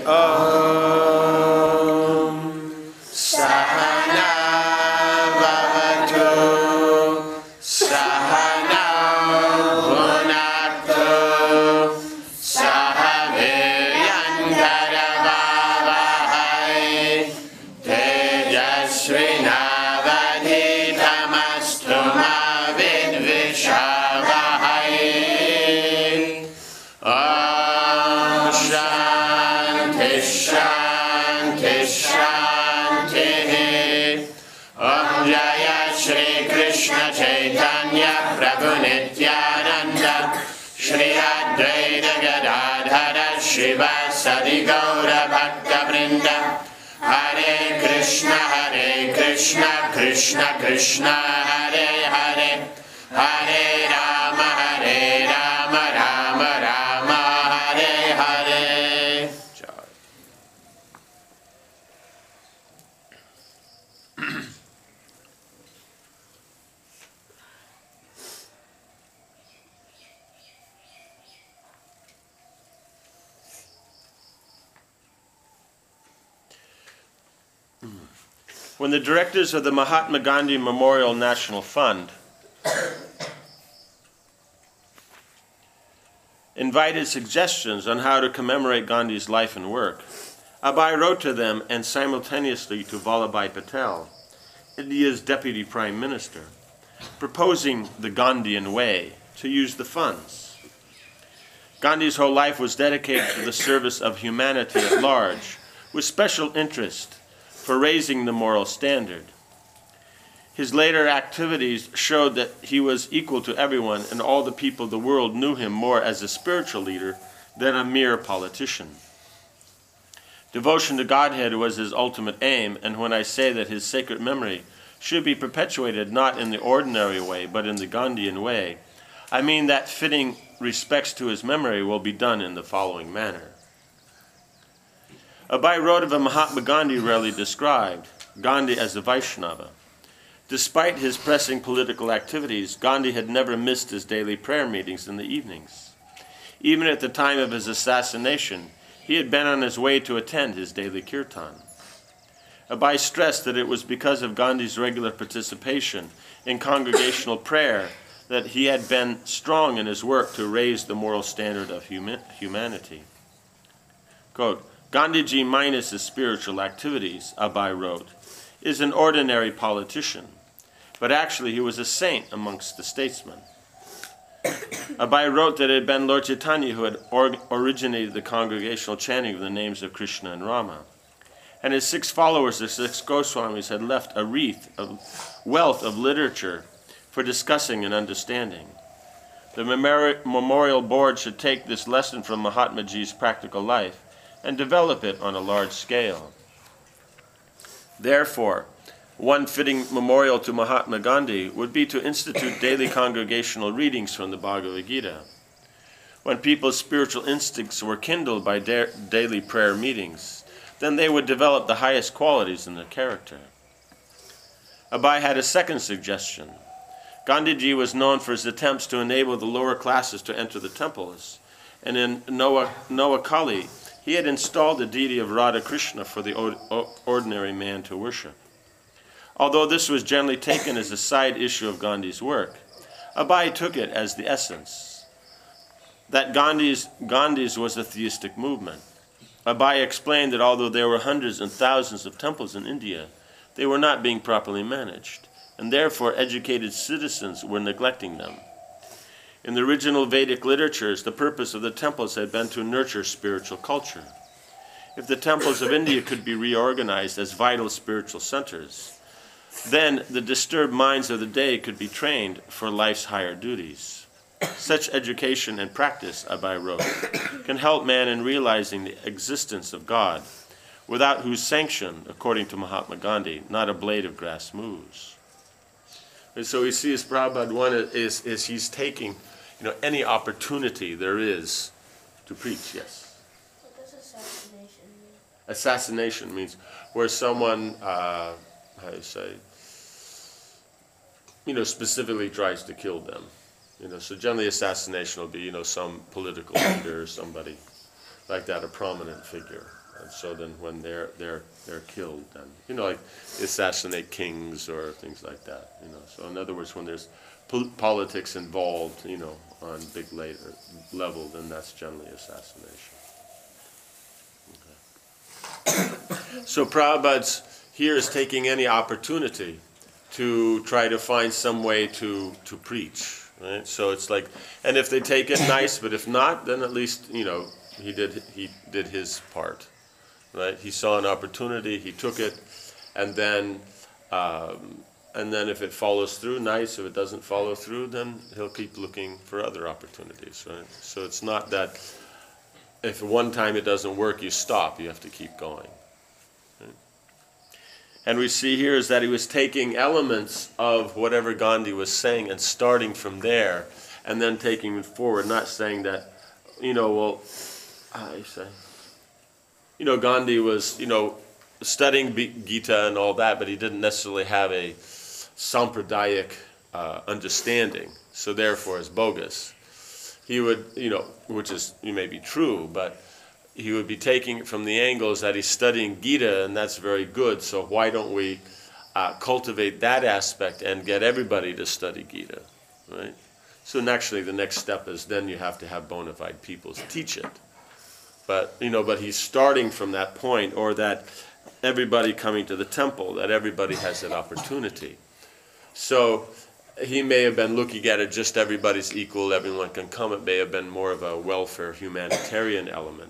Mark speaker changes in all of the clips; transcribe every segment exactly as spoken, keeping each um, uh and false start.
Speaker 1: Om Sahana Bhavatu Sahana Bhunaktu Saha Viryanthara Vavahai Tejasvinavadhitamastu ma vidvishavahai. Om Shanti Shanti Shanti. Om Jaya Shri Krishna Chaitanya Prabhu Nityananda Shri Advaita Gadadhara Shivasadi Gaura Bhakta Vrinda. Hare Krishna Hare Krishna Krishna Krishna Hare Hare Hare Rama Hare Rama Rama Rama Hare Hare. When the directors of the Mahatma Gandhi Memorial National Fund invited suggestions on how to commemorate Gandhi's life and work, Abai wrote to them and simultaneously to Vallabhbhai Patel, India's Deputy Prime Minister, proposing the Gandhian way to use the funds. Gandhi's whole life was dedicated to the service of humanity at large, with special interest for raising the moral standard. His later activities showed that he was equal to everyone, and all the people of the world knew him more as a spiritual leader than a mere politician. Devotion to Godhead was his ultimate aim, and when I say that his sacred memory should be perpetuated not in the ordinary way, but in the Gandhian way, I mean that fitting respects to his memory will be done in the following manner. Abai wrote of a Mahatma Gandhi rarely described, Gandhi as a Vaishnava. Despite his pressing political activities, Gandhi had never missed his daily prayer meetings in the evenings. Even at the time of his assassination, he had been on his way to attend his daily kirtan. Abai stressed that it was because of Gandhi's regular participation in congregational prayer that he had been strong in his work to raise the moral standard of huma- humanity. Quote, Gandhiji minus his spiritual activities, Abai wrote, is an ordinary politician, but actually he was a saint amongst the statesmen. Abai wrote that it had been Lord Chaitanya who had or- originated the congregational chanting of the names of Krishna and Rama, and his six followers, the six Goswamis, had left a wreath of wealth of literature for discussing and understanding. The memori- memorial board should take this lesson from Mahatmaji's practical life and develop it on a large scale. Therefore, one fitting memorial to Mahatma Gandhi would be to institute daily congregational readings from the Bhagavad Gita. When people's spiritual instincts were kindled by da- daily prayer meetings, then they would develop the highest qualities in their character. Abai had a second suggestion. Gandhiji was known for his attempts to enable the lower classes to enter the temples, and in Noah, Noah Kali, he had installed the deity of Radha Krishna for the ordinary man to worship. Although this was generally taken as a side issue of Gandhi's work, Abai took it as the essence. That Gandhi's, Gandhi's was a theistic movement. Abai explained that although there were hundreds and thousands of temples in India, they were not being properly managed, and therefore educated citizens were neglecting them. In the original Vedic literatures, the purpose of the temples had been to nurture spiritual culture. If the temples of India could be reorganized as vital spiritual centers, then the disturbed minds of the day could be trained for life's higher duties. Such education and practice, Abai wrote, can help man in realizing the existence of God, without whose sanction, according to Mahatma Gandhi, not a blade of grass moves. And so we see as Prabhupada, one is, is he's taking you know, any opportunity there is to preach, yes.
Speaker 2: What does assassination mean?
Speaker 1: Assassination means where someone, uh, how do you say, you know, specifically tries to kill them. You know, so generally assassination will be, you know, some political leader or somebody like that, a prominent figure. And so then when they're they're they're killed, then you know, like assassinate kings or things like that. You know, so in other words, when there's pol- politics involved, you know, on big later level, then that's generally assassination. Okay. So Prabhupada here is taking any opportunity to try to find some way to to preach. Right? So it's like, and if they take it, nice. But if not, then at least you know he did he did his part. Right? He saw an opportunity, he took it, and then, um, and then if it follows through, nice. If it doesn't follow through, then he'll keep looking for other opportunities. Right? So it's not that if one time it doesn't work, you stop. You have to keep going. Right? And we see here is that he was taking elements of whatever Gandhi was saying and starting from there, and then taking it forward. Not saying that, you know, well, I say. You know, Gandhi was, you know, studying Gita and all that, but he didn't necessarily have a sampradayic uh, understanding, so therefore it's bogus. He would, you know, which is, you may be true, but he would be taking it from the angles that he's studying Gita, and that's very good, so why don't we uh, cultivate that aspect and get everybody to study Gita, right? So naturally the next step is then you have to have bona fide people to teach it. But, you know, but he's starting from that point, or that everybody coming to the temple, that everybody has that opportunity. So he may have been looking at it just everybody's equal, everyone can come. It may have been more of a welfare humanitarian element.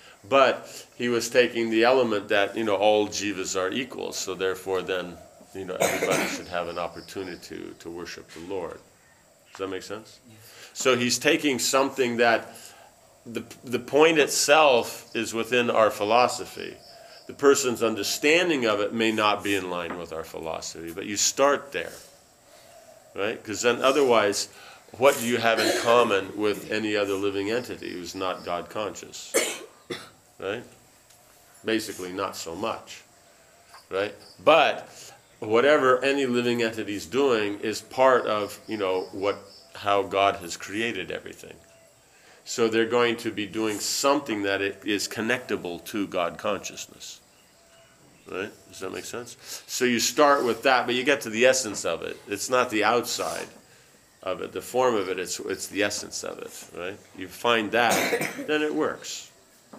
Speaker 1: But he was taking the element that, you know, all jivas are equal, so therefore then, you know, everybody should have an opportunity to, to worship the Lord. Does that make sense? Yeah. So he's taking something that The, the point itself is within our philosophy. The person's understanding of it may not be in line with our philosophy, but you start there, right? Because then otherwise, what do you have in common with any other living entity who's not God conscious, right? Basically, not so much, right? But whatever any living entity is doing is part of, you know, what how God has created everything. So they're going to be doing something that it is connectable to God consciousness. Right? Does that make sense? So you start with that, but you get to the essence of it. It's not the outside of it, the form of it, it's it's the essence of it. Right? You find that, then it works.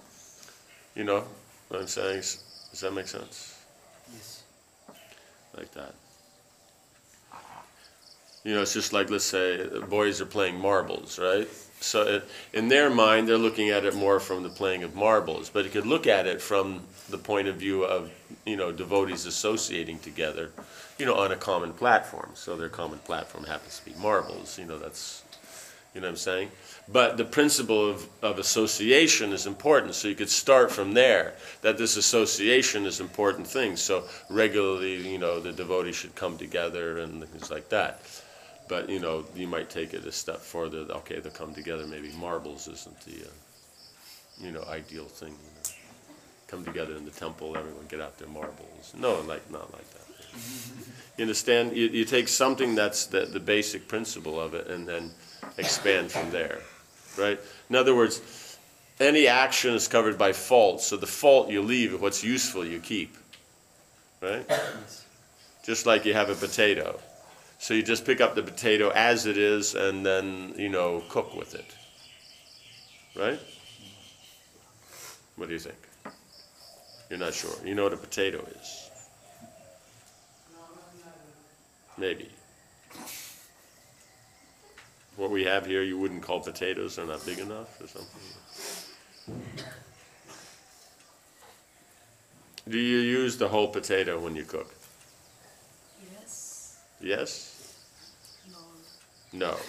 Speaker 1: You know what I'm saying? Does that make sense? Yes. Like that. You know, it's just like, let's say, boys are playing marbles, right? So it, in their mind, they're looking at it more from the playing of marbles. But you could look at it from the point of view of, you know, devotees associating together, you know, on a common platform. So their common platform happens to be marbles. You know, that's, you know what I'm saying? But the principle of, of association is important. So you could start from there, that this association is an important thing. So regularly, you know, the devotees should come together and things like that. But, you know, you might take it a step further. Okay, they'll come together. Maybe marbles isn't the, uh, you know, ideal thing. You know. Come together in the temple, everyone get out their marbles. No, like not like that. You understand? You, you take something that's the, the basic principle of it and then expand from there, right? In other words, any action is covered by fault. So the fault you leave, what's useful you keep, right? Just like you have a potato. So you just pick up the potato as it is and then, you know, cook with it. Right? What do you think? You're not sure. You know what a potato is? Maybe. What we have here you wouldn't call potatoes, they're not big enough or something? Do you use the whole potato when you cook?
Speaker 2: Yes.
Speaker 1: Yes?
Speaker 2: No.
Speaker 1: No.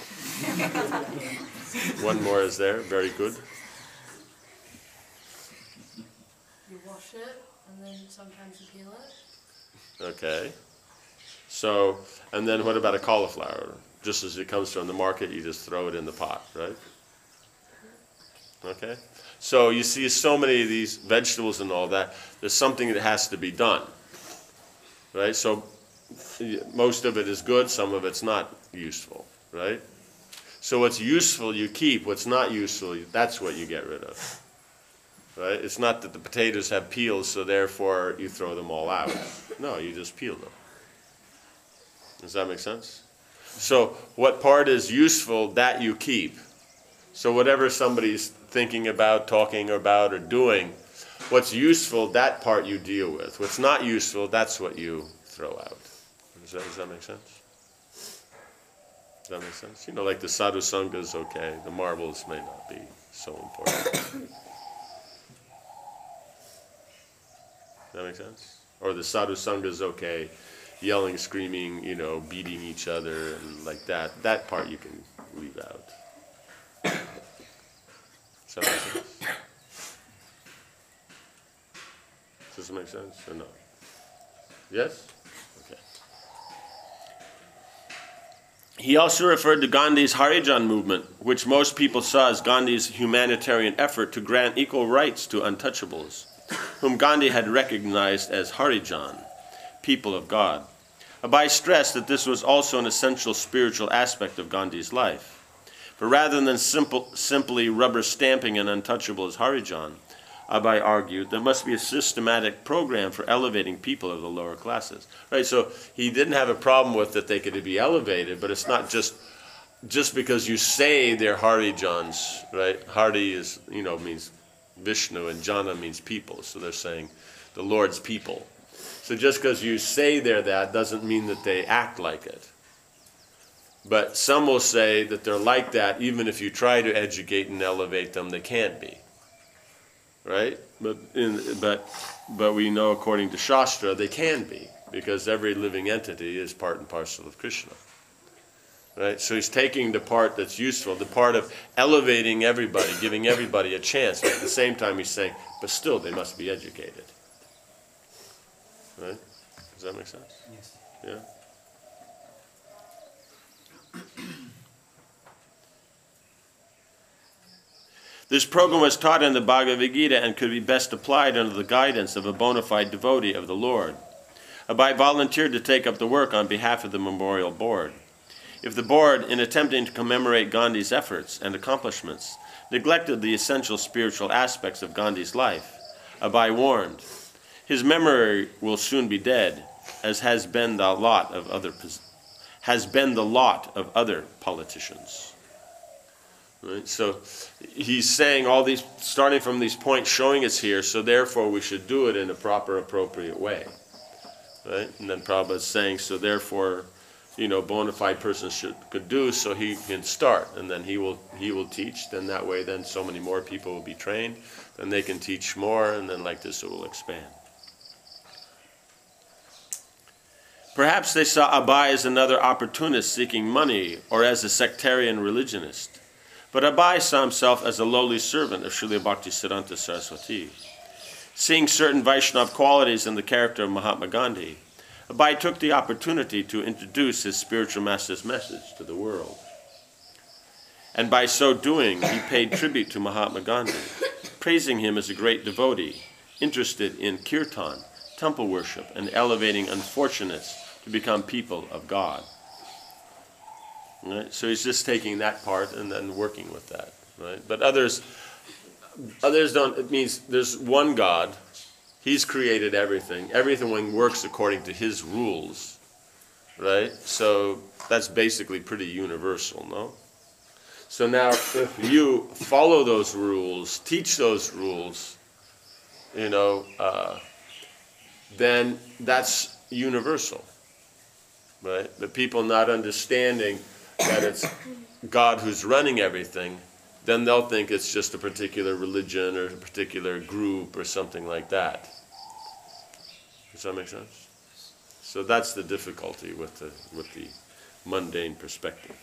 Speaker 1: One more is there. Very good.
Speaker 2: You wash it, and then sometimes you peel it.
Speaker 1: Okay. So, and then what about a cauliflower? Just as it comes from the market, you just throw it in the pot, right? Okay. So you see so many of these vegetables and all that, there's something that has to be done, right? So most of it is good, some of it's not useful, right? So what's useful you keep, what's not useful, that's what you get rid of. right? It's not that the potatoes have peels, so therefore you throw them all out. No, you just peel them. Does that make sense? So what part is useful, that you keep. So whatever somebody's thinking about, talking about, or doing, what's useful, that part you deal with. What's not useful, that's what you throw out. Does that, does that make sense? Does that make sense? You know, like the sadhu sangha is okay. The marbles may not be so important. Does that make sense? Or the sadhu sangha is okay. Yelling, screaming, you know, beating each other and like that. That part you can leave out. Does that make sense? Does this make sense or not? Yes? Okay. He also referred to Gandhi's Harijan movement, which most people saw as Gandhi's humanitarian effort to grant equal rights to untouchables, whom Gandhi had recognized as Harijan, people of God. Abai stressed that this was also an essential spiritual aspect of Gandhi's life. For rather than simple, simply rubber stamping an untouchable as Harijan, Abai argued there must be a systematic program for elevating people of the lower classes. Right, so he didn't have a problem with that they could be elevated, but it's not just just because you say they're Harijans, right? Hari is, you know, means Vishnu, and Jana means people. So they're saying the Lord's people. So just because you say they're that doesn't mean that they act like it. But some will say that they're like that even if you try to educate and elevate them, they can't be. Right? But in, but but we know according to Shastra they can be, because every living entity is part and parcel of Krishna. Right? So he's taking the part that's useful, the part of elevating everybody, giving everybody a chance. But at the same time he's saying, but still they must be educated. Right? Does that make sense?
Speaker 3: Yes.
Speaker 1: Yeah? This program was taught in the Bhagavad Gita and could be best applied under the guidance of a bona fide devotee of the Lord. Abai volunteered to take up the work on behalf of the memorial board. If the board, in attempting to commemorate Gandhi's efforts and accomplishments, neglected the essential spiritual aspects of Gandhi's life, Abai warned, his memory will soon be dead, as has been the lot of other has been the lot of other politicians. Right? So he's saying all these, starting from these points, showing us here, so therefore we should do it in a proper, appropriate way. Right? And then Prabhupada is saying, so therefore, you know, bona fide persons should could do, so he can start, and then he will he will teach. Then that way, then so many more people will be trained, then they can teach more, and then like this it will expand. Perhaps they saw Abai as another opportunist seeking money, or as a sectarian religionist. But Abai saw himself as a lowly servant of Srila Bhaktisiddhanta Saraswati. Seeing certain Vaishnava qualities in the character of Mahatma Gandhi, Abai took the opportunity to introduce his spiritual master's message to the world. And by so doing, he paid tribute to Mahatma Gandhi, praising him as a great devotee, interested in kirtan, temple worship, and elevating unfortunates to become people of God. Right? So he's just taking that part and then working with that. Right? But others, others don't. It means there's one God. He's created everything. Everything works according to his rules. Right? So that's basically pretty universal, no? So now if you follow those rules, teach those rules, you know, uh, then that's universal. Right? But people not understanding that it's God who's running everything, then they'll think it's just a particular religion or a particular group or something like that. Does that make sense? So that's the difficulty with the with the mundane perspective.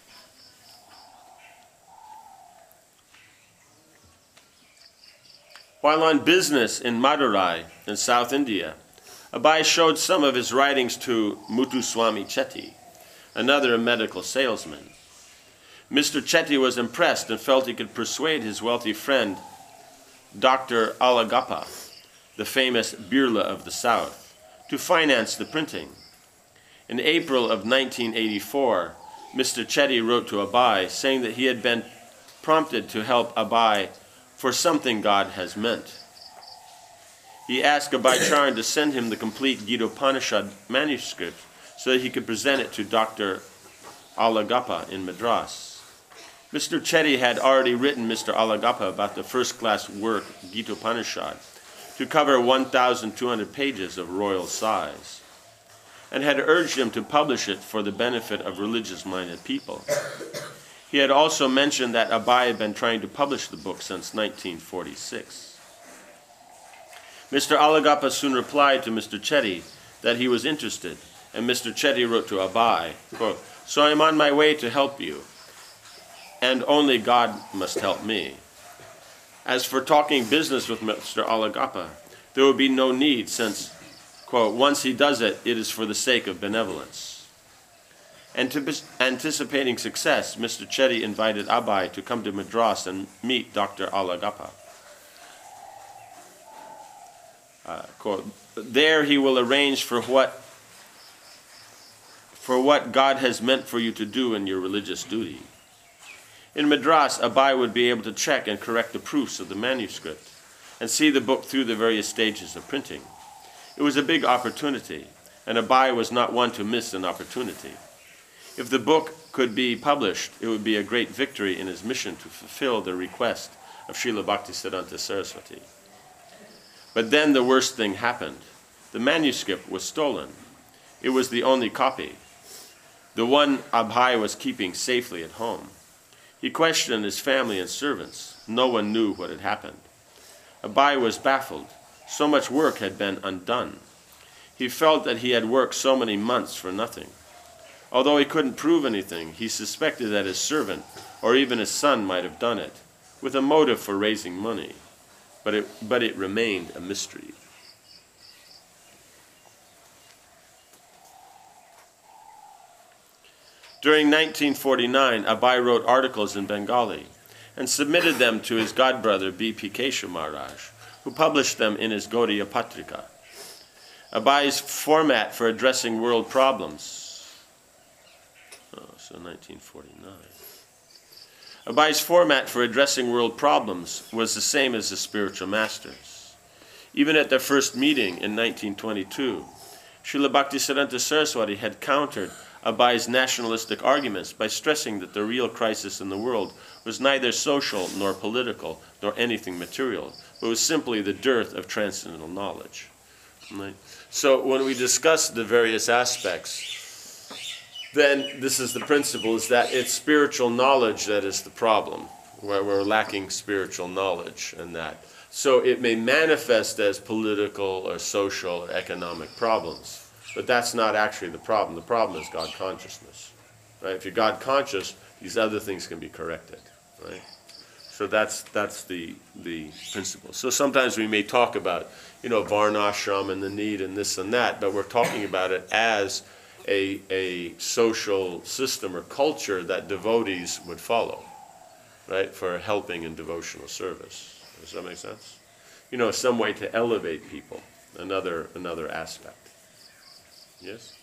Speaker 1: While on business in Madurai in South India, Abai showed some of his writings to Muthuswami Chetty, another medical salesman. Mister Chetty was impressed and felt he could persuade his wealthy friend, Doctor Alagappa, the famous Birla of the South, to finance the printing. In April of nineteen eighty-four, Mister Chetty wrote to Abai saying that he had been prompted to help Abai for something God has meant. He asked Abhay Charan to send him the complete Gita Upanishad manuscript so that he could present it to Doctor Alagappa in Madras. Mister Chetty had already written Mister Alagappa about the first-class work, Gita Upanishad, to cover one thousand two hundred pages of royal size, and had urged him to publish it for the benefit of religious-minded people. He had also mentioned that Abhay had been trying to publish the book since nineteen forty-six. Mister Alagappa soon replied to Mister Chetty that he was interested, and Mister Chetty wrote to Abhay, quote, "So I am on my way to help you, and only God must help me. As for talking business with Mister Alagappa, there will be no need since, quote, once he does it, it is for the sake of benevolence." Anticipating success, Mister Chetty invited Abhay to come to Madras and meet Doctor Alagappa. Uh, quote, "There he will arrange for what for what God has meant for you to do in your religious duty." In Madras, Abhay would be able to check and correct the proofs of the manuscript and see the book through the various stages of printing. It was a big opportunity, and Abhay was not one to miss an opportunity. If the book could be published, it would be a great victory in his mission to fulfill the request of Srila Bhaktisiddhanta Saraswati. But then the worst thing happened. The manuscript was stolen. It was the only copy, the one Abhay was keeping safely at home. He questioned his family and servants. No one knew what had happened. Abhay was baffled. So much work had been undone. He felt that he had worked so many months for nothing. Although he couldn't prove anything, he suspected that his servant, or even his son, might have done it, with a motive for raising money. But it, but it remained a mystery. During nineteen forty-nine, Abhay wrote articles in Bengali and submitted them to his godbrother B P Keshav Maharaj, who published them in his Gaudiya Patrika. Abhay's format for addressing world problems, oh, so nineteen forty-nine. Abhay's format for addressing world problems was the same as the spiritual masters. Even at their first meeting in nineteen twenty-two, Srila Bhaktisiddhanta Saraswati had countered Abhay's nationalistic arguments by stressing that the real crisis in the world was neither social nor political nor anything material, but was simply the dearth of transcendental knowledge. Right? So when we discuss the various aspects, then this is the principle, is that it's spiritual knowledge that is the problem, where we're lacking spiritual knowledge and that. So it may manifest as political or social or economic problems, but that's not actually the problem. The problem is God consciousness. Right? If you're God conscious, these other things can be corrected. Right? So that's that's the the principle. So sometimes we may talk about, you know, varnashram and the need and this and that, but we're talking about it as a a social system or culture that devotees would follow, right, for helping in devotional service. Does that make sense? You know, some way to elevate people. Another another aspect. Yes?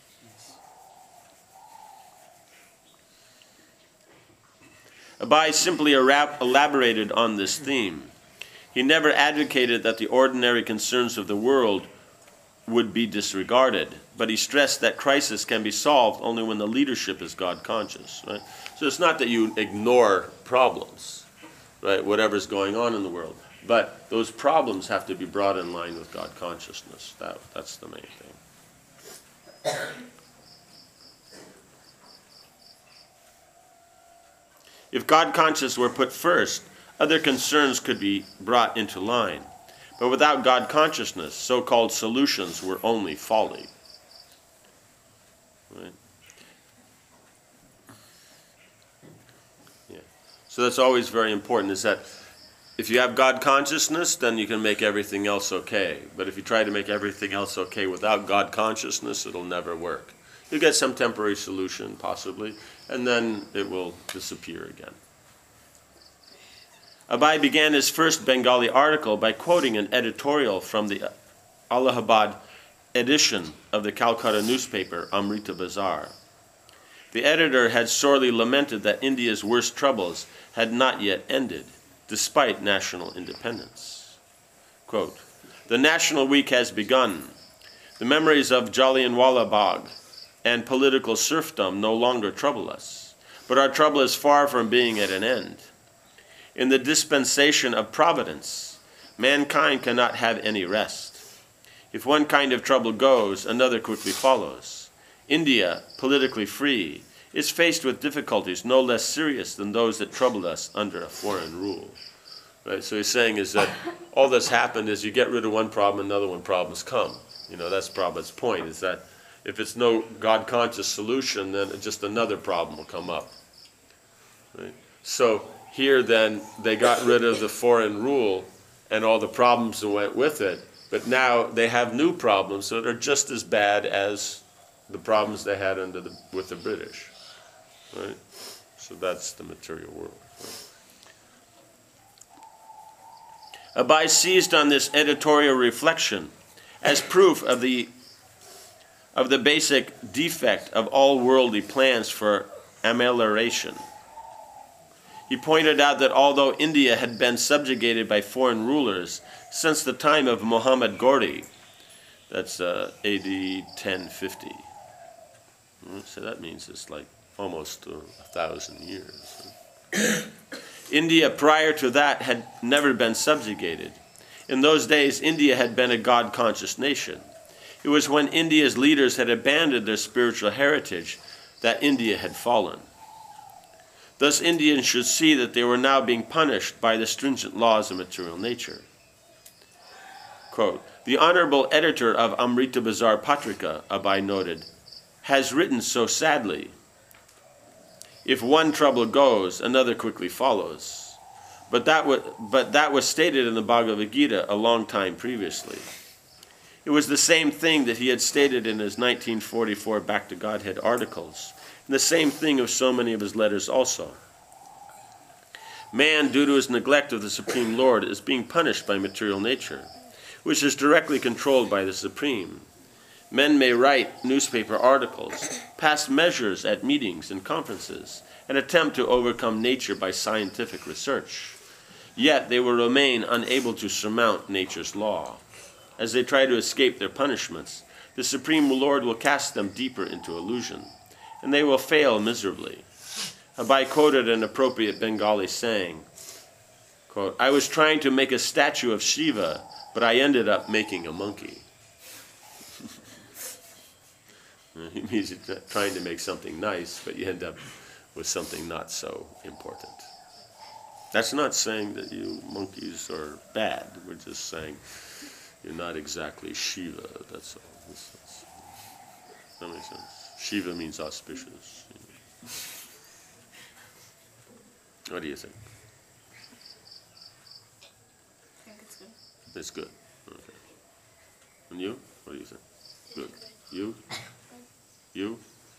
Speaker 1: Abhay simply elaborated on this theme. He never advocated that the ordinary concerns of the world would be disregarded, but he stressed that crisis can be solved only when the leadership is God conscious. Right? So it's not that you ignore problems, right, whatever's going on in the world, but those problems have to be brought in line with God consciousness. That, that's the main thing. If God conscious were put first, other concerns could be brought into line. But without God consciousness, so-called solutions were only folly. Right? Yeah. So that's always very important, is that if you have God consciousness, then you can make everything else okay. But if you try to make everything else okay without God consciousness, it'll never work. You get some temporary solution, possibly, and then it will disappear again. Abhay began his first Bengali article by quoting an editorial from the Allahabad edition of the Calcutta newspaper, Amrita Bazar. The editor had sorely lamented that India's worst troubles had not yet ended, despite national independence. Quote, "The National Week has begun. The memories of Jallianwala Bagh and political serfdom no longer trouble us, but our trouble is far from being at an end. In the dispensation of providence, mankind cannot have any rest. If one kind of trouble goes, another quickly follows. India, politically free, is faced with difficulties no less serious than those that troubled us under a foreign rule." Right? So he's saying is that all that's happened is you get rid of one problem, another one problems come. You know, that's Prabhupada's point, is that if it's no God-conscious solution, then just another problem will come up. Right? So here then, they got rid of the foreign rule and all the problems that went with it, but now they have new problems that are just as bad as the problems they had under the, with the British. Right? So that's the material world. Right? Abai seized on this editorial reflection as proof of the of the basic defect of all worldly plans for amelioration. He pointed out that although India had been subjugated by foreign rulers since the time of Muhammad Ghori, that's uh, A D ten fifty. So that means it's like almost uh, a thousand years. India prior to that had never been subjugated. In those days, India had been a God-conscious nation. It was when India's leaders had abandoned their spiritual heritage that India had fallen. Thus, Indians should see that they were now being punished by the stringent laws of material nature. Quote, "The honorable editor of Amrita Bazar Patrika," Abai noted, "has written so sadly. If one trouble goes, another quickly follows. But that, was, but that was stated in the Bhagavad Gita a long time previously. It was the same thing that he had stated in his nineteen forty-four Back to Godhead articles, and the same thing of so many of his letters also. Man, due to his neglect of the Supreme Lord, is being punished by material nature, which is directly controlled by the Supreme. Men may write newspaper articles, pass measures at meetings and conferences, and attempt to overcome nature by scientific research. Yet they will remain unable to surmount nature's law. As they try to escape their punishments, the Supreme Lord will cast them deeper into illusion, and they will fail miserably. Abai quoted an appropriate Bengali saying, quote, "I was trying to make a statue of Shiva, but I ended up making a monkey." He means you're trying to make something nice, but you end up with something not so important. That's not saying that you monkeys are bad. We're just saying you're not exactly Shiva, that's all. That's, that's, that makes sense. Shiva means auspicious. You know. What do you think?
Speaker 2: I think it's good.
Speaker 1: It's good. Okay. And you? What do you think? Good. You? You?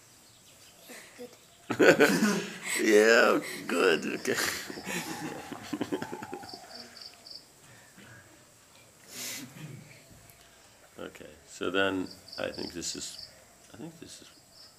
Speaker 2: Good.
Speaker 1: Yeah, good. Okay. Okay. So then, I think this is, I think this is,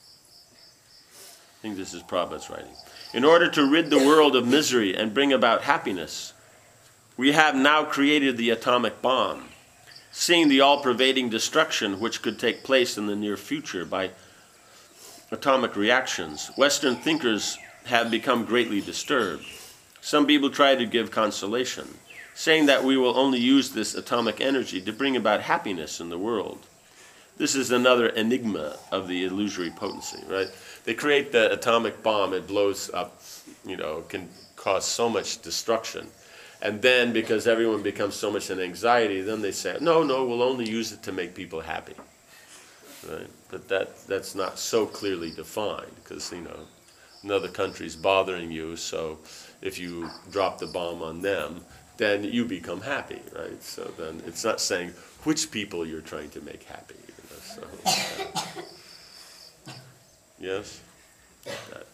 Speaker 1: I think this is Prabhupada's writing. In order to rid the world of misery and bring about happiness, we have now created the atomic bomb, seeing the all-pervading destruction which could take place in the near future by atomic reactions. Western thinkers have become greatly disturbed. Some people try to give consolation, saying that we will only use this atomic energy to bring about happiness in the world. This is another enigma of the illusory potency, right? They create the atomic bomb, it blows up, you know, can cause so much destruction. And then, because everyone becomes so much in anxiety, then they say, no, no, we'll only use it to make people happy. Right? But that, that's not so clearly defined, because, you know, another country's bothering you, so if you drop the bomb on them, then you become happy, right? So then it's not saying which people you're trying to make happy. You know, so, uh, yes? That.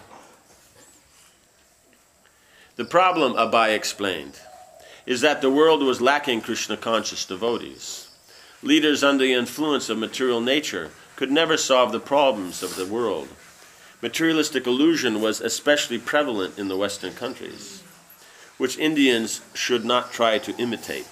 Speaker 1: The problem, Abai explained, is that the world was lacking Krishna-conscious devotees. Leaders under the influence of material nature could never solve the problems of the world. Materialistic illusion was especially prevalent in the Western countries. which Indians should not try to imitate.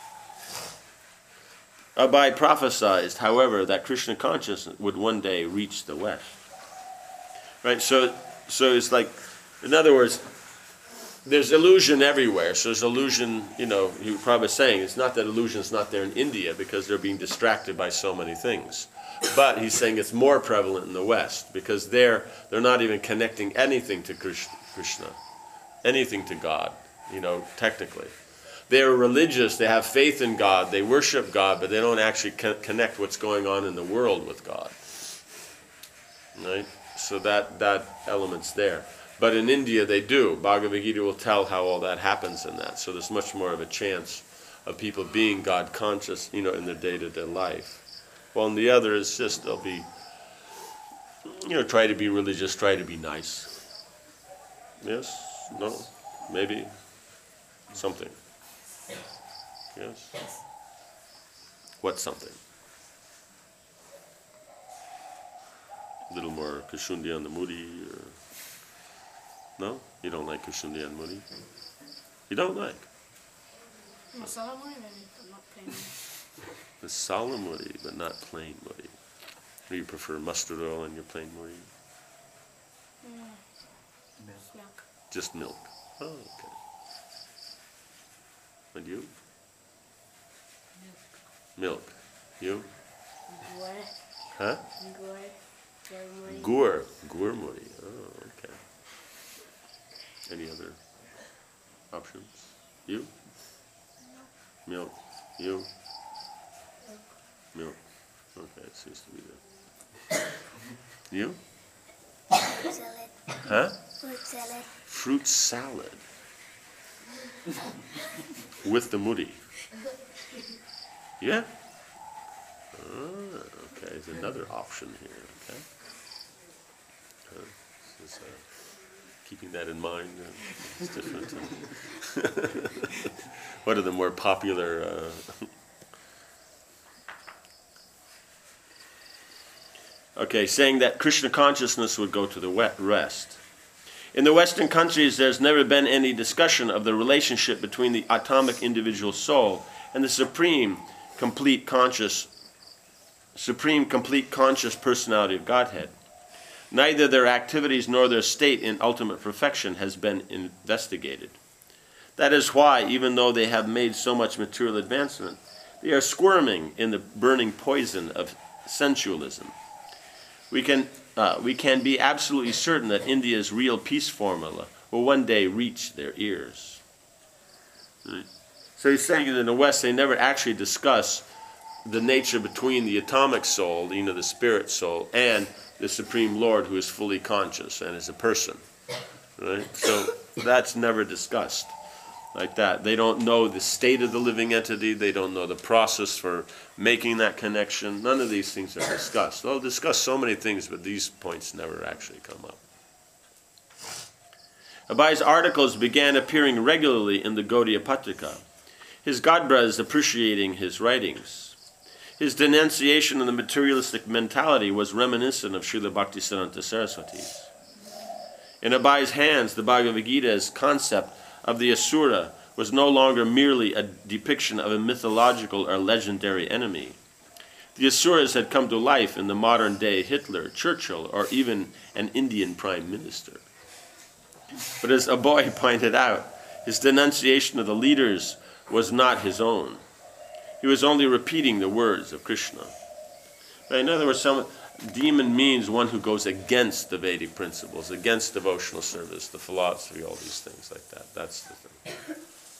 Speaker 1: Abai prophesied, however, that Krishna consciousness would one day reach the West. Right? So, so it's like, in other words, there's illusion everywhere. So there's illusion, you know, you're probably saying it's not that illusion's not there in India because they're being distracted by so many things. But he's saying it's more prevalent in the West because they're, they're not even connecting anything to Krishna, anything to God, you know, technically. They're religious, they have faith in God, they worship God, but they don't actually co- connect what's going on in the world with God. Right? So that, that element's there. But in India they do. Bhagavad Gita will tell how all that happens in that. So there's much more of a chance of people being God conscious, you know, in their day-to-day life. Well, and the other is just they'll be, you know, try to be religious, try to be nice. Yes? No? Maybe? Something. Yes? What's something? A little more Kushundi on the Mudi, or no? You don't like Kushundi on Mudi? You don't like?
Speaker 2: Masala Mudi, maybe, but not plain.
Speaker 1: Masala Mudi, but not plain Mudi. Or you prefer mustard oil in your plain Mudi?
Speaker 2: Mm. Milk.
Speaker 1: Just milk. Oh, okay. And you? Milk. Milk. You?
Speaker 2: Gur.
Speaker 1: Huh?
Speaker 2: Gur. Gur.
Speaker 1: Gur. Gur Mudi. Oh, okay. Any other options? You? Milk. You? Milk. Okay, it seems to be there. You?
Speaker 3: Fruit salad.
Speaker 1: Huh?
Speaker 3: Fruit salad.
Speaker 1: Fruit salad. With the Mudi. Yeah? Ah, okay, there's another option here, okay? Uh, this is, uh, keeping that in mind, uh, it's different. Uh, what are the more popular... Uh, okay, saying that Krishna consciousness would go to the West. In the Western countries, there's never been any discussion of the relationship between the atomic individual soul and the supreme, complete conscious, supreme, complete conscious personality of Godhead. Neither their activities nor their state in ultimate perfection has been investigated. That is why, even though they have made so much material advancement, they are squirming in the burning poison of sensualism. We can, uh, we can be absolutely certain that India's real peace formula will one day reach their ears. Right? So he's saying that in the West they never actually discuss the nature between the atomic soul, you know, the spirit soul, and the Supreme Lord who is fully conscious and is a person. Right? So that's never discussed like that. They don't know the state of the living entity. They don't know the process for making that connection. None of these things are discussed. They'll discuss so many things, but these points never actually come up. Abai's articles began appearing regularly in the Gaudiya Patrika, his god brothers appreciating his writings. His denunciation of the materialistic mentality was reminiscent of Srila Bhaktisiddhanta Saraswati's. In Abai's hands, the Bhagavad Gita's concept of the Asura was no longer merely a depiction of a mythological or legendary enemy. The Asuras had come to life in the modern-day Hitler, Churchill, or even an Indian prime minister. But as Abai pointed out, his denunciation of the leaders was not his own. He was only repeating the words of Krishna. But in other words, some demon means one who goes against the Vedic principles, against devotional service, the philosophy, all these things like that. That's the thing.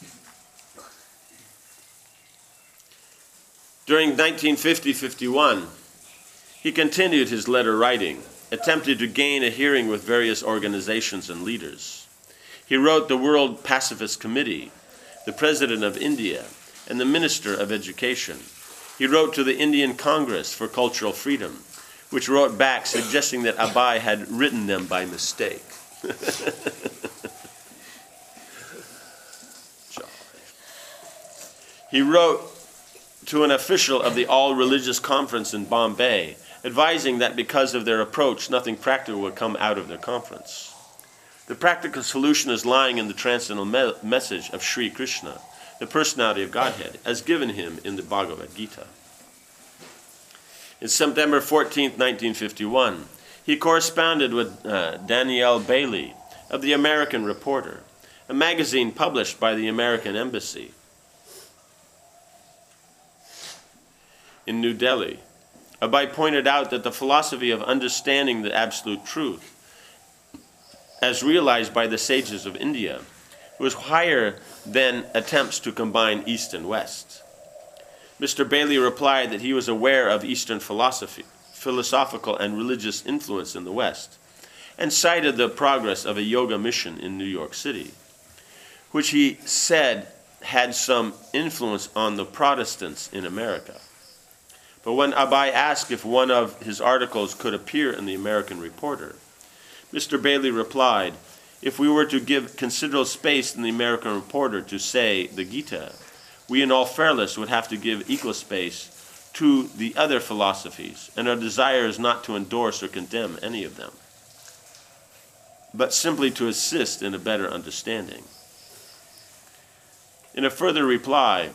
Speaker 1: During nineteen fifty to fifty-one, he continued his letter writing, attempted to gain a hearing with various organizations and leaders. He wrote the World Pacifist Committee, the President of India, and the Minister of Education. He wrote to the Indian Congress for Cultural Freedom, which wrote back suggesting that Abai had written them by mistake. He wrote to an official of the All Religious Conference in Bombay, advising that because of their approach, nothing practical would come out of their conference. The practical solution is lying in the transcendental me- message of Sri Krishna, the personality of Godhead, as given him in the Bhagavad Gita. In September fourteenth, nineteen fifty-one, he corresponded with uh, Danielle Bailey of the American Reporter, a magazine published by the American Embassy in New Delhi. Abai pointed out that the philosophy of understanding the absolute truth, as realized by the sages of India, was higher than attempts to combine East and West. Mister Bailey replied that he was aware of Eastern philosophy, philosophical and religious influence in the West, and cited the progress of a yoga mission in New York City, which he said had some influence on the Protestants in America. But when Abai asked if one of his articles could appear in the American Reporter, Mister Bailey replied, if we were to give considerable space in the American Reporter to, say, the Gita, we in all fairness would have to give equal space to the other philosophies, and our desire is not to endorse or condemn any of them, but simply to assist in a better understanding. In a further reply,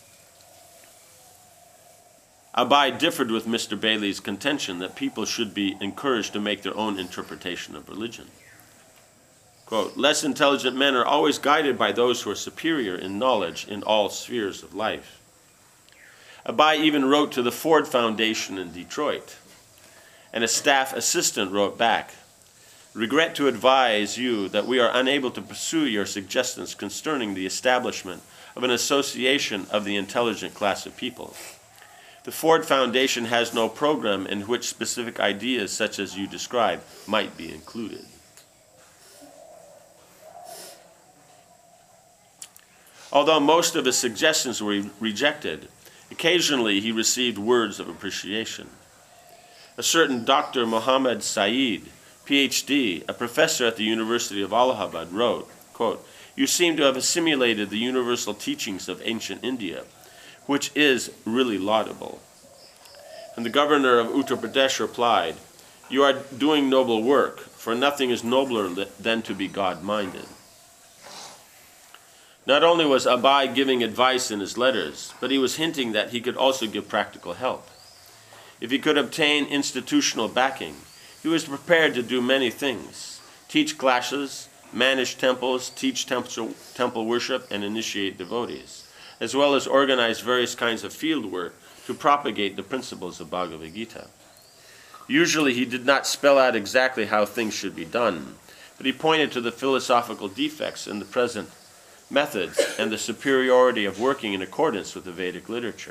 Speaker 1: Abai differed with Mister Bailey's contention that people should be encouraged to make their own interpretation of religion. Quote, less intelligent men are always guided by those who are superior in knowledge in all spheres of life. Abai even wrote to the Ford Foundation in Detroit, and a staff assistant wrote back, regret to advise you that we are unable to pursue your suggestions concerning the establishment of an association of the intelligent class of people. The Ford Foundation has no program in which specific ideas such as you describe might be included. Although most of his suggestions were rejected, occasionally he received words of appreciation. A certain Doctor Mohammed Saeed, P H D, a professor at the University of Allahabad, wrote, quote, you seem to have assimilated the universal teachings of ancient India, which is really laudable. And the governor of Uttar Pradesh replied, you are doing noble work, for nothing is nobler than to be God-minded. Not only was Abai giving advice in his letters, but he was hinting that he could also give practical help. If he could obtain institutional backing, he was prepared to do many things: teach classes, manage temples, teach temple, temple worship, and initiate devotees, as well as organize various kinds of field work to propagate the principles of Bhagavad Gita. Usually he did not spell out exactly how things should be done, but he pointed to the philosophical defects in the present methods and the superiority of working in accordance with the Vedic literature.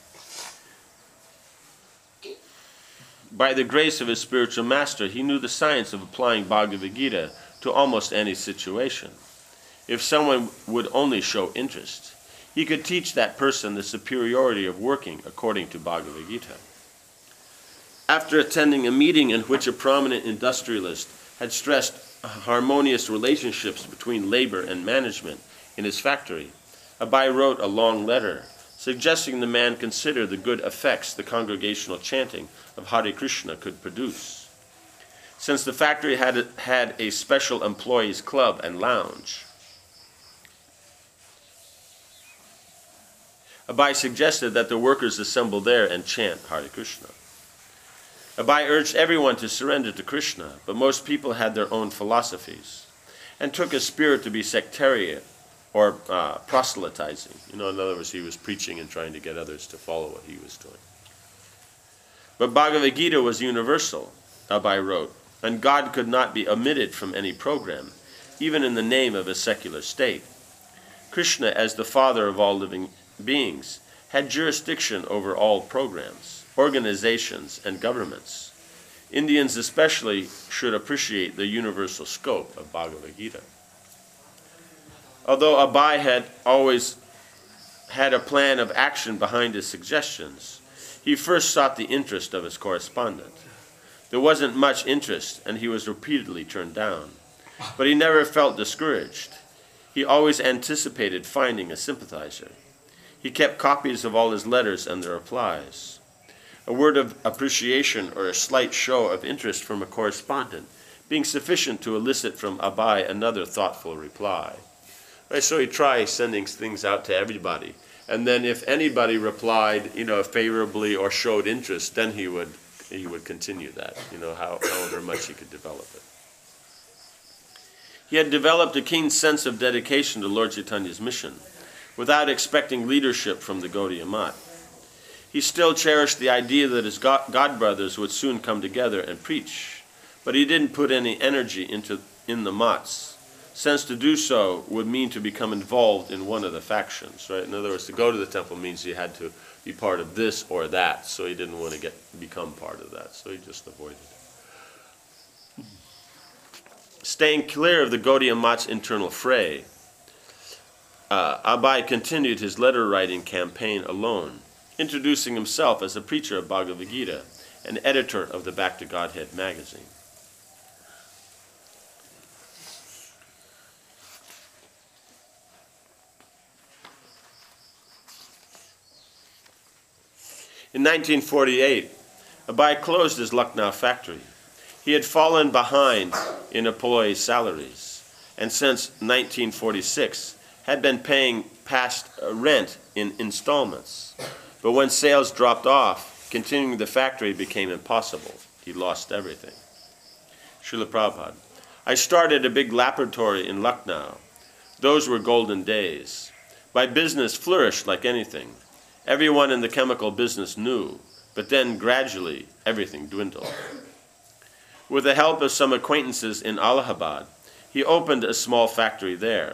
Speaker 1: By the grace of his spiritual master, he knew the science of applying Bhagavad Gita to almost any situation. If someone would only show interest, he could teach that person the superiority of working according to Bhagavad Gita. After attending a meeting in which a prominent industrialist had stressed harmonious relationships between labor and management in his factory, Abai wrote a long letter suggesting the man consider the good effects the congregational chanting of Hare Krishna could produce. Since the factory had a, had a special employees club and lounge, Abai suggested that the workers assemble there and chant Hare Krishna. Abai urged everyone to surrender to Krishna, but most people had their own philosophies and took his spirit to be sectarian or uh, proselytizing. You know, in other words, he was preaching and trying to get others to follow what he was doing. But Bhagavad Gita was universal, Abai wrote, and God could not be omitted from any program, even in the name of a secular state. Krishna, as the father of all living beings, had jurisdiction over all programs, organizations, and governments. Indians especially should appreciate the universal scope of Bhagavad Gita. Although Abai had always had a plan of action behind his suggestions, he first sought the interest of his correspondent. There wasn't much interest, and he was repeatedly turned down. But he never felt discouraged. He always anticipated finding a sympathizer. He kept copies of all his letters and their replies. A word of appreciation or a slight show of interest from a correspondent being sufficient to elicit from Abai another thoughtful reply. Right, so he'd try sending things out to everybody. And then if anybody replied, you know, favorably or showed interest, then he would he would continue that, you know, how, however much he could develop it. He had developed a keen sense of dedication to Lord Chaitanya's mission, without expecting leadership from the Gaudiya Math. He still cherished the idea that his god, god brothers would soon come together and preach, but he didn't put any energy into in the Mats, since to do so would mean to become involved in one of the factions, right? In other words, to go to the temple means you had to be part of this or that, so he didn't want to get become part of that, so he just avoided it. Staying clear of the Gaudiya Math's internal fray, uh, Abai continued his letter-writing campaign alone, introducing himself as a preacher of Bhagavad Gita and editor of the Back to Godhead magazine. In nineteen forty-eight, Abai closed his Lucknow factory. He had fallen behind in employee salaries, and since nineteen forty-six had been paying past rent in installments. But when sales dropped off, continuing the factory became impossible. He lost everything. Srila Prabhupada, I started a big laboratory in Lucknow. Those were golden days. My business flourished like anything. Everyone in the chemical business knew, but then gradually everything dwindled. With the help of some acquaintances in Allahabad, he opened a small factory there.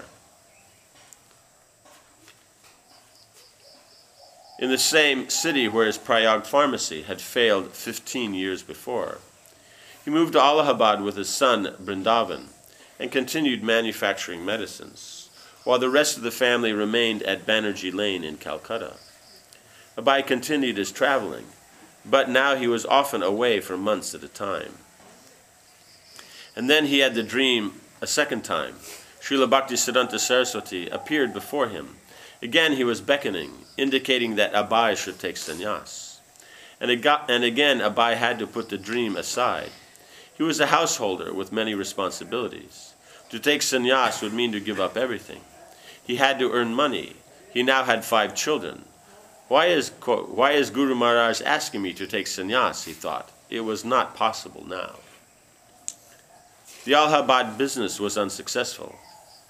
Speaker 1: In the same city where his Prayag pharmacy had failed fifteen years before. He moved to Allahabad with his son, Brindavan, and continued manufacturing medicines, while the rest of the family remained at Banerjee Lane in Calcutta. Abai continued his traveling, but now he was often away for months at a time. And then he had the dream a second time. Srila Bhaktisiddhanta Saraswati appeared before him. Again he was beckoning, indicating that Abai should take sannyas. And, it got, and again Abai had to put the dream aside. He was a householder with many responsibilities. To take sannyas would mean to give up everything. He had to earn money. He now had five children. Why is, quote, why is Guru Maharaj asking me to take sannyas, he thought. It was not possible now. The Allahabad business was unsuccessful.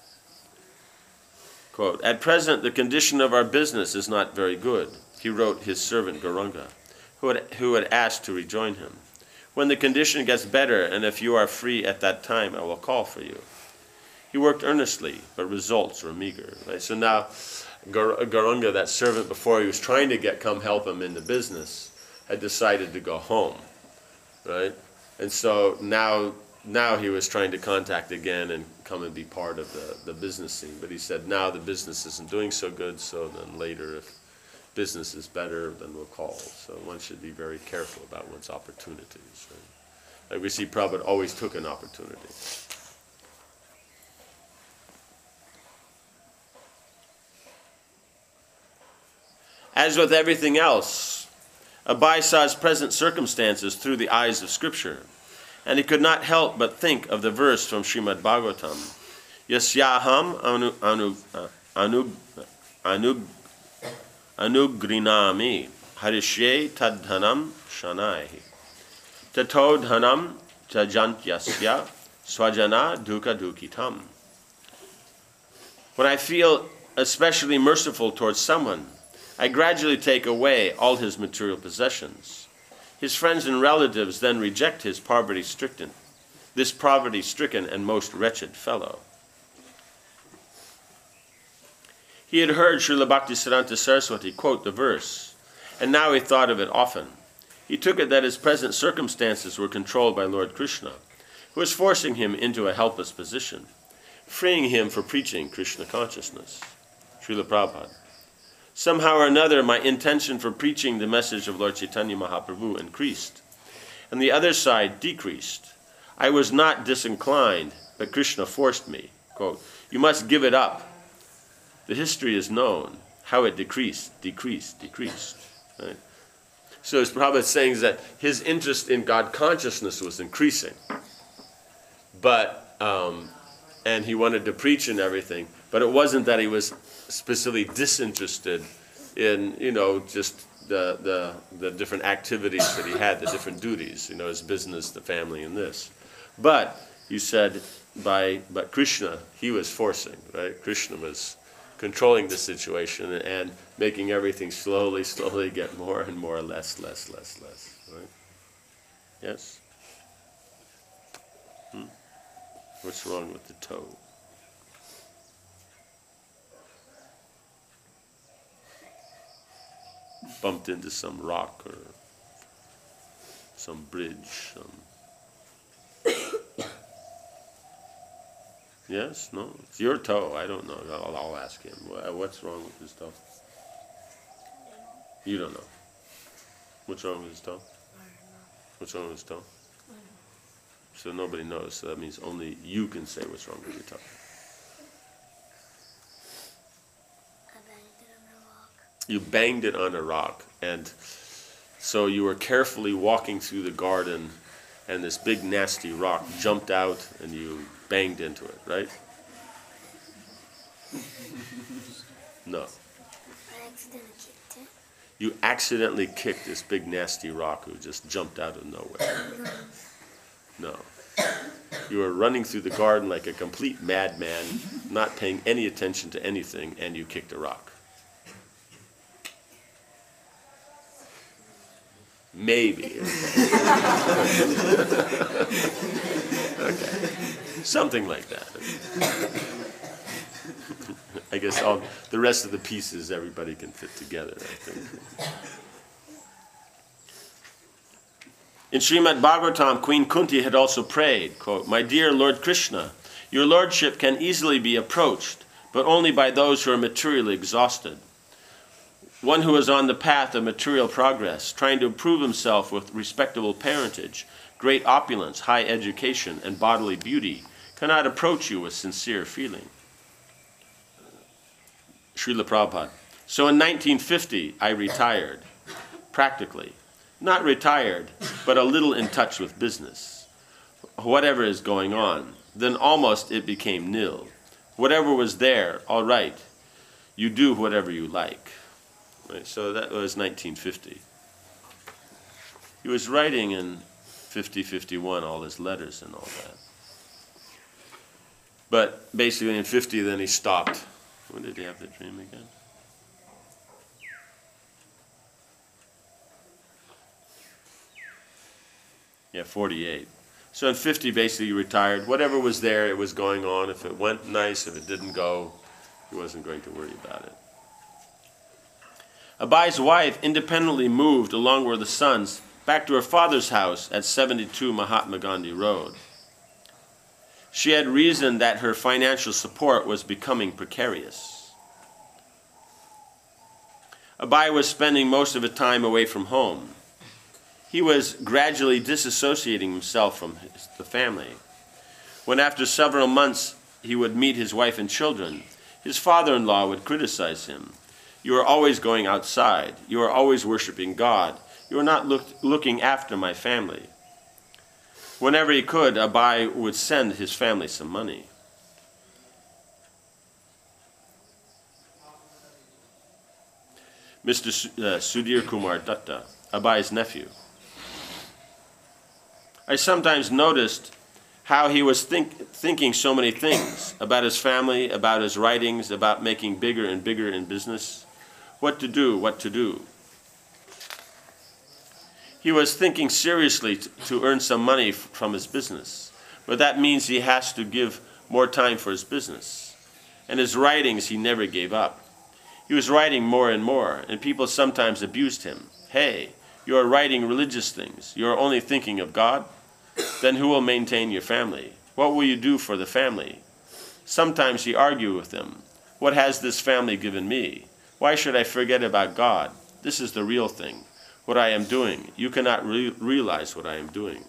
Speaker 1: Quote, at present, the condition of our business is not very good, he wrote his servant Gauranga, who had, who had asked to rejoin him. When the condition gets better, and if you are free at that time, I will call for you. He worked earnestly, but results were meager. Right? So now, Gauranga, that servant before he was trying to get come help him in the business, had decided to go home, right? And so now, now he was trying to contact again and come and be part of the, the business scene. But he said now the business isn't doing so good, so then later if business is better, then we'll call. So one should be very careful about one's opportunities. Right? Like we see Prabhupada always took an opportunity. As with everything else, Abai saw his present circumstances through the eyes of Scripture, and he could not help but think of the verse from Srimad Bhagavatam, Yasyaham anu, anu, anu, anu, anugrinami harishye tadhanam shanaihi tato dhanam tajantyasya swajana dukkha dukhitam. When I feel especially merciful towards someone, I gradually take away all his material possessions. His friends and relatives then reject his poverty-stricken, this poverty-stricken and most wretched fellow. He had heard Srila Bhaktisiddhanta Saraswati quote the verse, and now he thought of it often. He took it that his present circumstances were controlled by Lord Krishna, who was forcing him into a helpless position, freeing him for preaching Krishna consciousness. Srila Prabhupada. Somehow or another, my intention for preaching the message of Lord Chaitanya Mahaprabhu increased, and the other side decreased. I was not disinclined, but Krishna forced me. Quote, you must give it up. The history is known, how it decreased, decreased, decreased. Right? So as Prabhupada is saying is that his interest in God consciousness was increasing. but um, and he wanted to preach and everything. But it wasn't that he was specifically disinterested in, you know, just the the the different activities that he had, the different duties, you know, his business, the family, and this. But you said by but Krishna, he was forcing, right? Krishna was controlling the situation and making everything slowly, slowly get more and more, less, less, less, less. Right? Yes? Hmm? What's wrong with the toe? Bumped into some rock or some bridge. Some Yes? No? It's your toe. I don't know. I'll, I'll ask him. What's wrong with his toe? You don't know. What's wrong with his toe? What's wrong with his toe? So nobody knows. So that means only you can say what's wrong with your toe.
Speaker 3: I banged it on a rock.
Speaker 1: You banged it on a rock. And so you were carefully walking through the garden and this big nasty rock jumped out and you banged into it, right? No.
Speaker 3: I accidentally kicked it.
Speaker 1: You accidentally kicked this big nasty rock who just jumped out of nowhere. No. You were running through the garden like a complete madman, not paying any attention to anything, and you kicked a rock. Maybe. Okay. Something like that. I guess all the rest of the pieces everybody can fit together, I think. In Srimad Bhagavatam, Queen Kunti had also prayed, quote, "My dear Lord Krishna, your lordship can easily be approached, but only by those who are materially exhausted. One who is on the path of material progress, trying to improve himself with respectable parentage, great opulence, high education, and bodily beauty, cannot approach you with sincere feeling." Srila Prabhupada. So in nineteen fifty, I retired, practically. Not retired, but a little in touch with business. Whatever is going on, then almost it became nil. Whatever was there, all right, you do whatever you like. Right, so that was nineteen fifty. He was writing in fifty, fifty-one, all his letters and all that. But basically in fifty, then he stopped. When did he have the dream again? Yeah, forty-eight. So in fifty, basically he retired. Whatever was there, it was going on. If it went nice, if it didn't go, he wasn't going to worry about it. Abai's wife independently moved along with the sons back to her father's house at seventy-two Mahatma Gandhi Road. She had reasoned that her financial support was becoming precarious. Abai was spending most of the time away from home. He was gradually disassociating himself from his, the family. When after several months he would meet his wife and children, his father-in-law would criticize him. "You are always going outside. You are always worshiping God. You are not look, looking after my family." Whenever he could, Abai would send his family some money. Mister Su- uh, Sudhir Kumar Datta, Abai's nephew. I sometimes noticed how he was think, thinking so many things about his family, about his writings, about making bigger and bigger in business. What to do, what to do. He was thinking seriously to, to earn some money f- from his business, but that means he has to give more time for his business. And his writings he never gave up. He was writing more and more, and people sometimes abused him. "Hey, you are writing religious things. You are only thinking of God? Then who will maintain your family? What will you do for the family?" Sometimes he argued with them. "What has this family given me? Why should I forget about God? This is the real thing. What I am doing. You cannot re- realize what I am doing."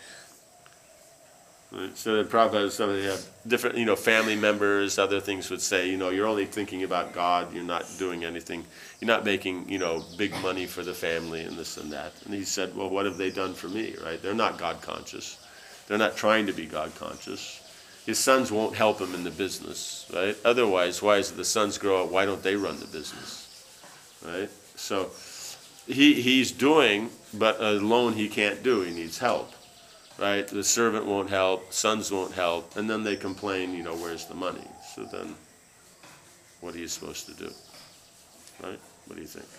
Speaker 1: Right? So the Prabhupada, some have different, you know, family members, other things would say, you know, you're only thinking about God, you're not doing anything, you're not making, you know, big money for the family and this and that. And he said, well, what have they done for me, right? They're not God conscious. They're not trying to be God conscious. His sons won't help him in the business, right? Otherwise, why is it the sons grow up? Why don't they run the business, right? So he he's doing, but alone he can't do. He needs help, right? The servant won't help, sons won't help, and then they complain, you know, where's the money? So then, what are you supposed to do, right? What do you think?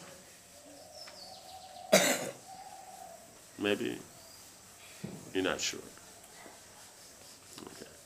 Speaker 1: Maybe you're not sure. Okay.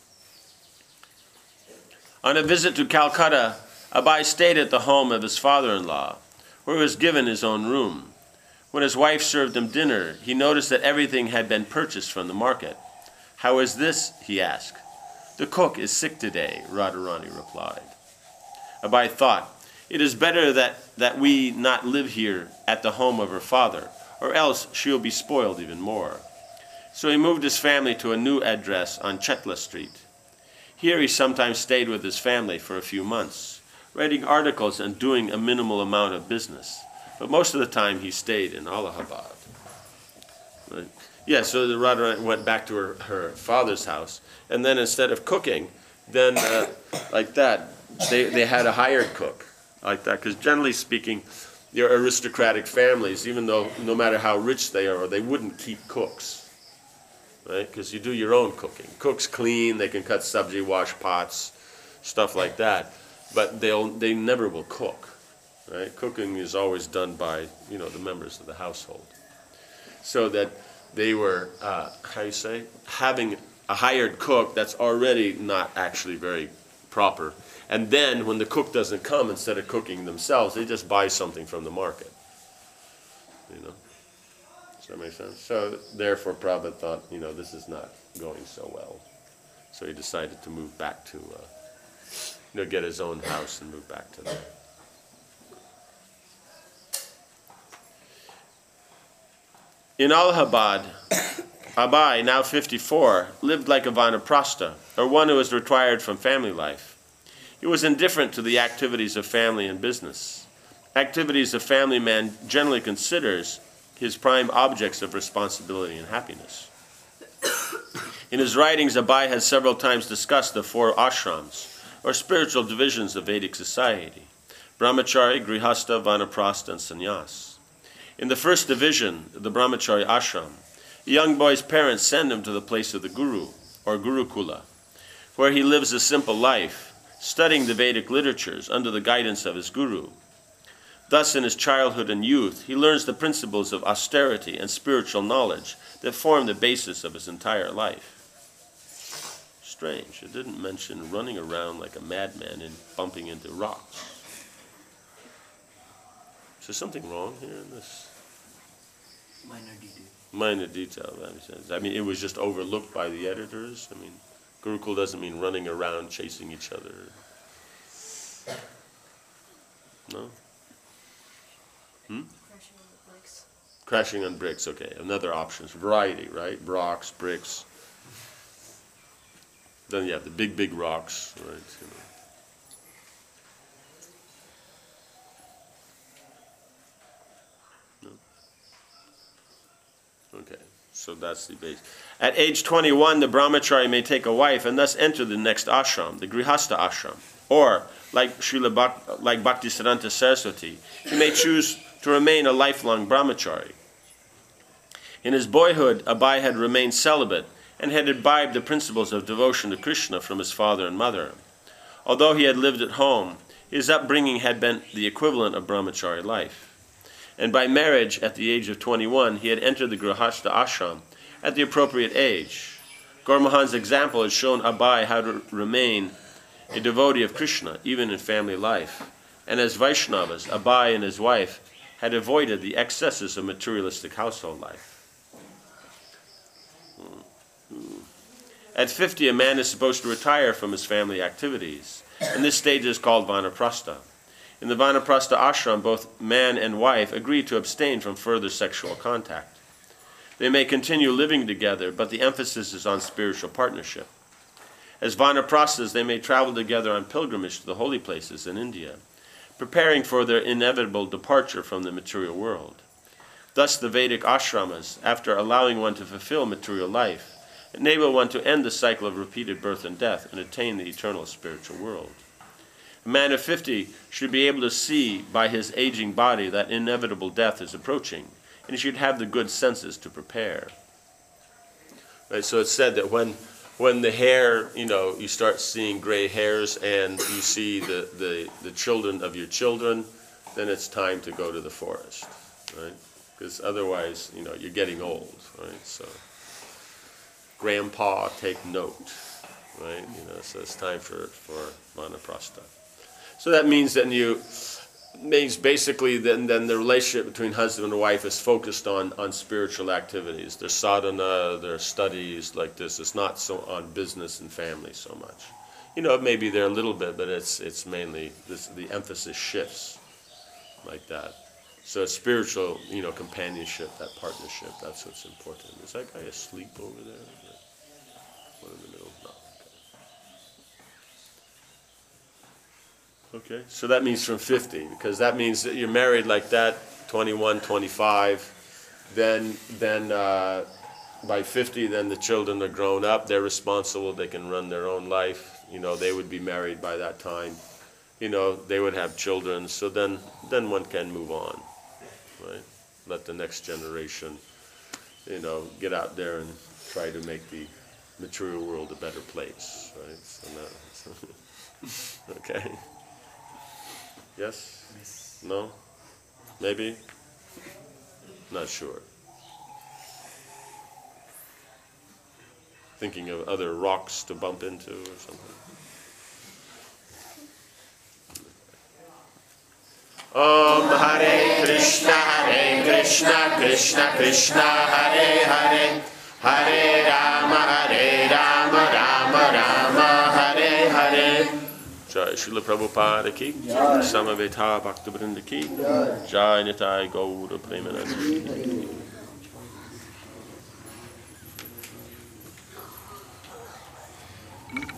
Speaker 1: On a visit to Calcutta, Abai stayed at the home of his father-in-law, where he was given his own room. When his wife served him dinner, he noticed that everything had been purchased from the market. "How is this?" he asked. "The cook is sick today," Radharani replied. Abai thought, "It is better that, that we not live here at the home of her father, or else she will be spoiled even more." So he moved his family to a new address on Chetla Street. Here he sometimes stayed with his family for a few months, writing articles and doing a minimal amount of business. But most of the time he stayed in Allahabad. Right? Yeah, so the Radharani went back to her, her father's house, and then instead of cooking, then uh, like that, they, they had a hired cook, like that. Because generally speaking, your aristocratic families, even though no matter how rich they are, they wouldn't keep cooks, right? Because you do your own cooking. Cooks clean, they can cut sabji, wash pots, stuff like that. But they'll they never will cook, right? Cooking is always done by, you know, the members of the household. So that they were, uh, how you say, having a hired cook that's already not actually very proper. And then when the cook doesn't come, instead of cooking themselves, they just buy something from the market. You know? Does that make sense? So therefore Prabhupada thought, you know, this is not going so well. So he decided to move back to, uh, you know, get his own house and move back to there. In Allahabad, Abai, now fifty-four, lived like a vanaprastha, or one who was retired from family life. He was indifferent to the activities of family and business. Activities a family man generally considers his prime objects of responsibility and happiness. In his writings, Abai has several times discussed the four ashrams, or spiritual divisions of Vedic society: brahmachari, grihastha, vanaprastha, and sannyas. In the first division, the brahmachari ashram, a young boy's parents send him to the place of the guru, or gurukula, where he lives a simple life, studying the Vedic literatures under the guidance of his guru. Thus, in his childhood and youth, he learns the principles of austerity and spiritual knowledge that form the basis of his entire life. Strange, it didn't mention running around like a madman and bumping into rocks. Is there something wrong here in this?
Speaker 4: Minor detail.
Speaker 1: Minor detail, that makes sense. I mean, it was just overlooked by the editors. I mean, Gurukul doesn't mean running around chasing each other. No? Hmm?
Speaker 2: Crashing on the bricks.
Speaker 1: Crashing on bricks, okay. Another option is variety, right? Rocks, bricks. Then you have the big, big rocks, right? You know. Okay, so that's the base. At age twenty-one, the brahmachari may take a wife and thus enter the next ashram, the grihastha ashram. Or, like Srila Bhak- like Bhaktisiddhanta Saraswati, he may choose to remain a lifelong brahmachari. In his boyhood, Abai had remained celibate and had imbibed the principles of devotion to Krishna from his father and mother. Although he had lived at home, his upbringing had been the equivalent of brahmachari life. And by marriage, at the age of twenty-one, he had entered the Grihastha ashram at the appropriate age. Gaur Mahan's example has shown Abai how to remain a devotee of Krishna, even in family life. And as Vaishnavas, Abai and his wife had avoided the excesses of materialistic household life. At fifty, a man is supposed to retire from his family activities, and this stage is called vanaprastha. In the vanaprastha ashram, both man and wife agree to abstain from further sexual contact. They may continue living together, but the emphasis is on spiritual partnership. As vanaprasthas, they may travel together on pilgrimage to the holy places in India, preparing for their inevitable departure from the material world. Thus, the Vedic ashramas, after allowing one to fulfill material life, enable one to end the cycle of repeated birth and death and attain the eternal spiritual world. A man of fifty should be able to see by his aging body that inevitable death is approaching, and he should have the good senses to prepare. Right, so it's said that when when the hair, you know, you start seeing gray hairs and you see the, the, the children of your children, then it's time to go to the forest, right? Because otherwise, you know, you're getting old, right? So, grandpa, take note, right? You know, so it's time for for vanaprastha. So that means then you means basically then then the relationship between husband and wife is focused on on spiritual activities. Their sadhana, their studies like this. It's not so on business and family so much. You know, maybe there a little bit, but it's it's mainly this, the emphasis shifts like that. So it's spiritual, you know, companionship, that partnership. That's what's important. Is that guy asleep over there? One in the middle. No. Okay, so that means from fifty, because that means that you're married like that, twenty-one, twenty-five, then then uh, by fifty, then the children are grown up, they're responsible, they can run their own life, you know, they would be married by that time, you know, they would have children, so then, then one can move on, right? Let the next generation, you know, get out there and try to make the material world a better place, right? So now, okay. Yes?
Speaker 4: Yes.
Speaker 1: No? Maybe? Not sure. Thinking of other rocks to bump into or something? Om Hare Krishna, Hare Krishna, Krishna Krishna, Hare Hare, Hare Rama, Hare Rama, Rama Rama, Hare Hare. Jai Srila Prabhupada ki, Samaveta Bhakta Vrinda ki, Jai Nitai Gaura Premanandi.